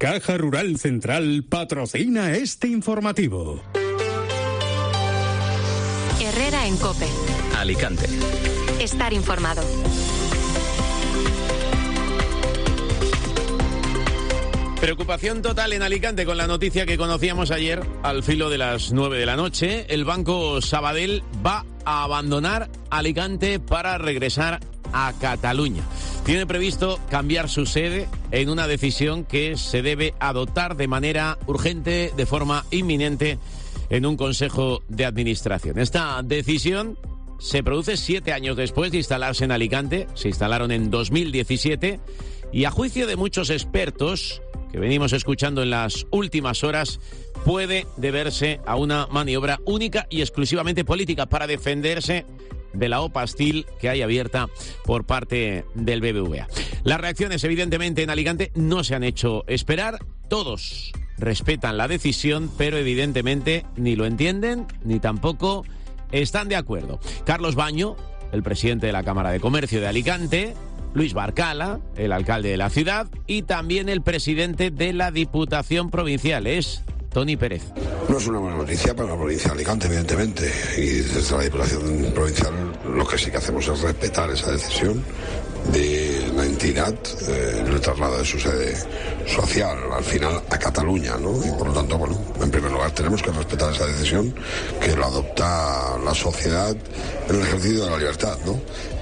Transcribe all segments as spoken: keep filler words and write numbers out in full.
Caja Rural Central patrocina este informativo. Herrera en COPE. Alicante. Estar informado. Preocupación total en Alicante con la noticia que conocíamos ayer al filo de las nueve de la noche. El Banco Sabadell va a abandonar Alicante para regresar a Cataluña. Tiene previsto cambiar su sede en una decisión que se debe adoptar de manera urgente, de forma inminente, en un Consejo de Administración. Esta decisión se produce siete años después de instalarse en Alicante. Se instalaron en dos mil diecisiete y, a juicio de muchos expertos que venimos escuchando en las últimas horas, puede deberse a una maniobra única y exclusivamente política para defenderse de la OPA hostil que hay abierta por parte del B B V A. Las reacciones, evidentemente, en Alicante no se han hecho esperar. Todos respetan la decisión, pero evidentemente ni lo entienden ni tampoco están de acuerdo. Carlos Baño, el presidente de la Cámara de Comercio de Alicante, Luis Barcala, el alcalde de la ciudad, y también el presidente de la Diputación Provincial, es Toni Pérez. No es una buena noticia para la provincia de Alicante, evidentemente, y desde la Diputación Provincial lo que sí que hacemos es respetar esa decisión de la entidad, eh, el traslado de su sede social al final a Cataluña, ¿no? Y por lo tanto, bueno, en primer lugar tenemos que respetar esa decisión que la adopta la sociedad en el ejercicio de la libertad, ¿no?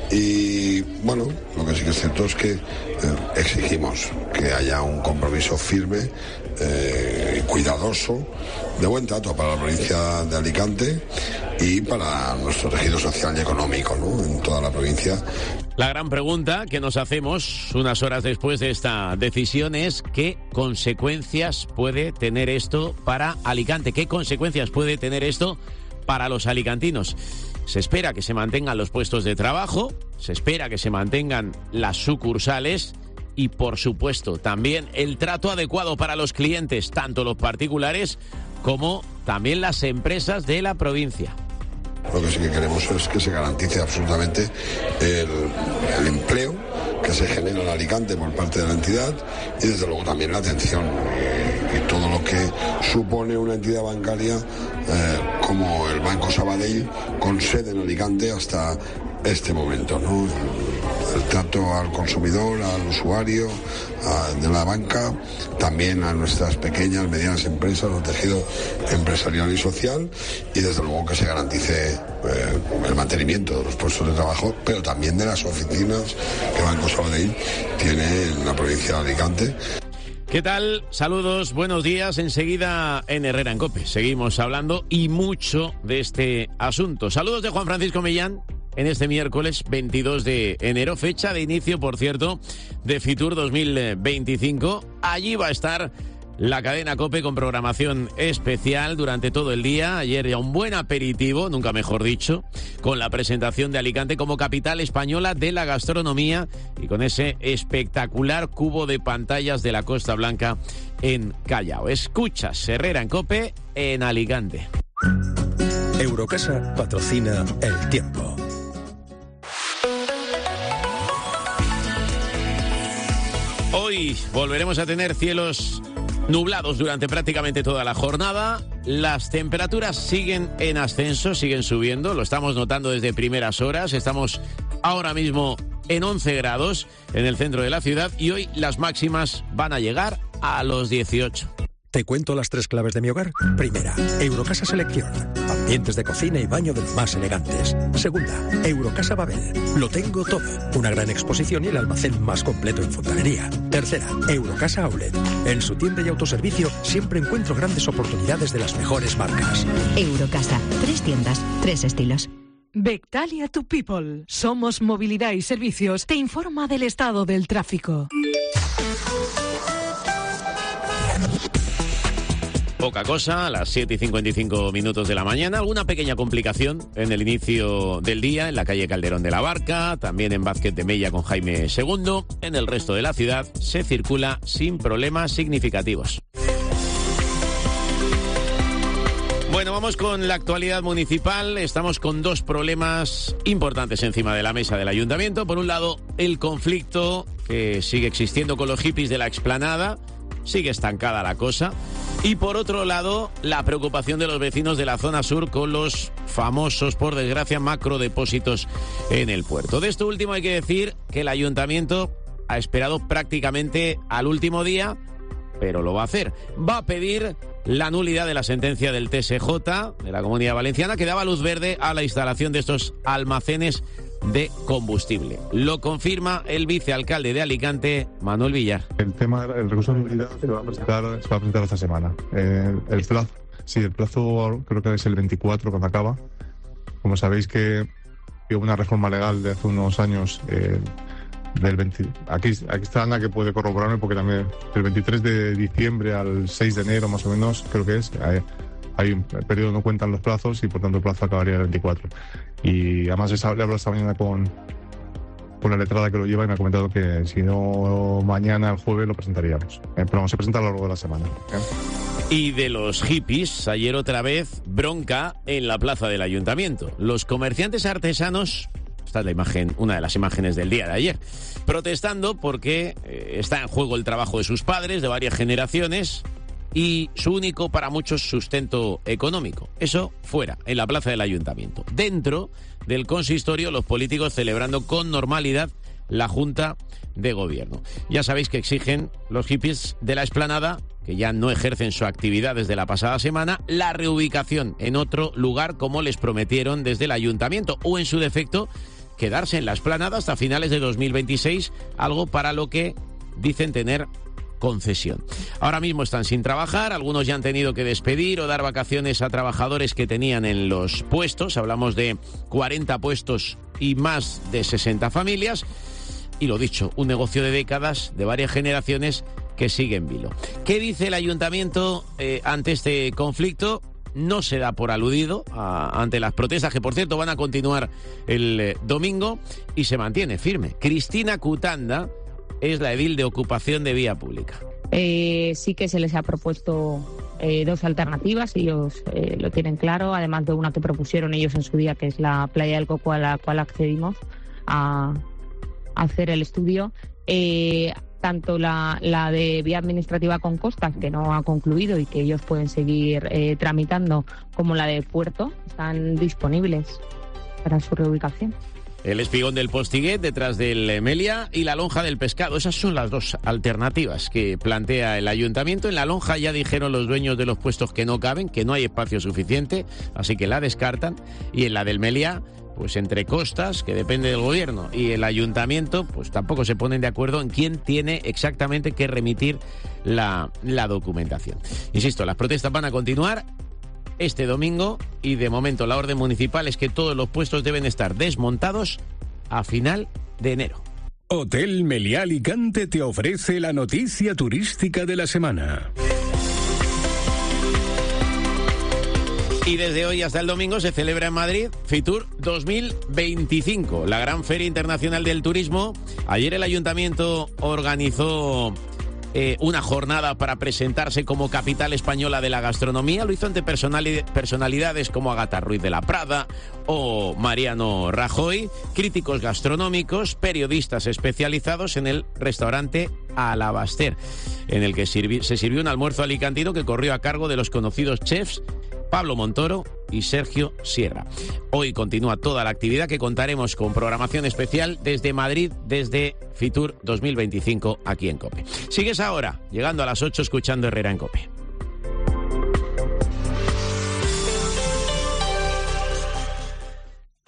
Y bueno, lo que sí que es cierto es que eh, exigimos que haya un compromiso firme eh, y cuidadoso, de buen trato para la provincia de Alicante y para nuestro tejido social y económico, ¿no? En toda la provincia. La gran pregunta que nos hacemos unas horas después de esta decisión es ¿qué consecuencias puede tener esto para Alicante? ¿Qué consecuencias puede tener esto para los alicantinos? Se espera que se mantengan los puestos de trabajo, se espera que se mantengan las sucursales y, por supuesto, también el trato adecuado para los clientes, tanto los particulares como también las empresas de la provincia. Lo que sí que queremos es que se garantice absolutamente el, el empleo que se genera en Alicante por parte de la entidad y desde luego también la atención y, y todo lo que supone una entidad bancaria eh, como el Banco Sabadell con sede en Alicante hasta este momento, ¿no? El, el trato al consumidor, al usuario a, de la banca, también a nuestras pequeñas, medianas empresas, al tejido empresarial y social, y desde luego que se garantice eh, el mantenimiento de los puestos de trabajo, pero también de las oficinas que Banco Sabadell tiene en la provincia de Alicante. ¿Qué tal? Saludos, buenos días. Enseguida en Herrera en COPE seguimos hablando y mucho de este asunto. Saludos de Juan Francisco Millán en este miércoles veintidós de enero, fecha de inicio, por cierto, de Fitur dos mil veinticinco. Allí va a estar la cadena COPE con programación especial durante todo el día. Ayer ya un buen aperitivo, nunca mejor dicho, con la presentación de Alicante como capital española de la gastronomía y con ese espectacular cubo de pantallas de la Costa Blanca en Callao. Escuchas Herrera en COPE en Alicante. Eurocasa patrocina El Tiempo. Hoy volveremos a tener cielos nublados durante prácticamente toda la jornada. Las temperaturas siguen en ascenso, siguen subiendo. Lo estamos notando desde primeras horas. Estamos ahora mismo en once grados en el centro de la ciudad y hoy las máximas van a llegar a los dieciocho. ¿Te cuento las tres claves de mi hogar? Primera, Eurocasa Selección. Ambientes de cocina y baño de los más elegantes. Segunda, Eurocasa Babel. Lo tengo todo. Una gran exposición y el almacén más completo en fontanería. Tercera, Eurocasa Outlet. En su tienda y autoservicio siempre encuentro grandes oportunidades de las mejores marcas. Eurocasa. Tres tiendas, tres estilos. Bectalia to People. Somos Movilidad y Servicios. Te informa del estado del tráfico. Poca cosa, a las siete y cincuenta y cinco minutos de la mañana. Alguna pequeña complicación en el inicio del día, en la calle Calderón de la Barca, también en Vázquez de Mella con Jaime segundo. En el resto de la ciudad se circula sin problemas significativos. Bueno, vamos con la actualidad municipal. Estamos con dos problemas importantes encima de la mesa del ayuntamiento. Por un lado, el conflicto que sigue existiendo con los hippies de la explanada. sigue estancada la cosa. Y por otro lado, la preocupación de los vecinos de la zona sur con los famosos, por desgracia, macrodepósitos en el puerto. De esto último hay que decir que el ayuntamiento ha esperado prácticamente al último día, pero lo va a hacer. Va a pedir la nulidad de la sentencia del T S J de la Comunidad Valenciana que daba luz verde a la instalación de estos almacenes de combustible. Lo confirma el vicealcalde de Alicante, Manuel Villar. El tema del recurso de nulidad se va a presentar, se va a presentar esta semana. Eh, el plazo, sí, el plazo creo que es el veinticuatro cuando acaba. Como sabéis que hubo una reforma legal de hace unos años. Eh, Del veinte, aquí, aquí está Ana que puede corroborarme porque también del veintitrés de diciembre al seis de enero más o menos creo que es, hay, hay un periodo, no cuentan los plazos y por tanto el plazo acabaría el veinticuatro. Y además le hablo esta mañana con, con la letrada que lo lleva y me ha comentado que si no mañana, el jueves, lo presentaríamos. Eh, pero vamos a presentar a lo largo de la semana. ¿eh? Y de los hippies, ayer otra vez bronca en la plaza del ayuntamiento. Los comerciantes artesanos... Esta es la imagen, una de las imágenes del día de ayer, protestando porque eh, está en juego el trabajo de sus padres de varias generaciones y su único, para muchos, sustento económico. Eso fuera, en la plaza del ayuntamiento. Dentro del consistorio, los políticos celebrando con normalidad la Junta de Gobierno. Ya sabéis que exigen los hippies de la Explanada, que ya no ejercen su actividad desde la pasada semana, la reubicación en otro lugar como les prometieron desde el ayuntamiento, o en su defecto, quedarse en la Explanada hasta finales de dos mil veintiséis, algo para lo que dicen tener concesión. Ahora mismo están sin trabajar, algunos ya han tenido que despedir o dar vacaciones a trabajadores que tenían en los puestos, hablamos de cuarenta puestos y más de sesenta familias, y lo dicho, un negocio de décadas, de varias generaciones que sigue en vilo. ¿Qué dice el ayuntamiento eh, ante este conflicto? No se da por aludido a, ante las protestas, que por cierto van a continuar el eh, domingo, y se mantiene firme. Cristina Cutanda es la edil de ocupación de vía pública. Eh, sí que se les ha propuesto eh, dos alternativas, ellos eh, lo tienen claro, además de una que propusieron ellos en su día, que es la playa del Coco, a la cual accedimos a, a hacer el estudio. Eh, tanto la, la de vía administrativa con costas, que no ha concluido y que ellos pueden seguir eh, tramitando, como la de puerto, están disponibles para su reubicación. El espigón del Postiguet detrás del Melia y la lonja del Pescado. Esas son las dos alternativas que plantea el ayuntamiento. En la lonja ya dijeron los dueños de los puestos que no caben, que no hay espacio suficiente, así que la descartan. Y en la del Melia, pues entre costas, que depende del gobierno, y el ayuntamiento, pues tampoco se ponen de acuerdo en quién tiene exactamente que remitir la, la documentación. Insisto, las protestas van a continuar este domingo y de momento la orden municipal es que todos los puestos deben estar desmontados a final de enero. Hotel Meliá Alicante te ofrece la noticia turística de la semana. Y desde hoy hasta el domingo se celebra en Madrid Fitur dos mil veinticinco, la gran feria internacional del turismo. Ayer el ayuntamiento organizó Eh, una jornada para presentarse como capital española de la gastronomía. Lo hizo ante personali- personalidades como Agatha Ruiz de la Prada o Mariano Rajoy, críticos gastronómicos, periodistas especializados en el restaurante Alabaster, en el que sirvi- se sirvió un almuerzo alicantino que corrió a cargo de los conocidos chefs Pablo Montoro y Sergio Sierra. Hoy continúa toda la actividad, que contaremos con programación especial desde Madrid, desde Fitur dos mil veinticinco aquí en COPE. Sigues ahora, llegando a las ocho, escuchando Herrera en COPE.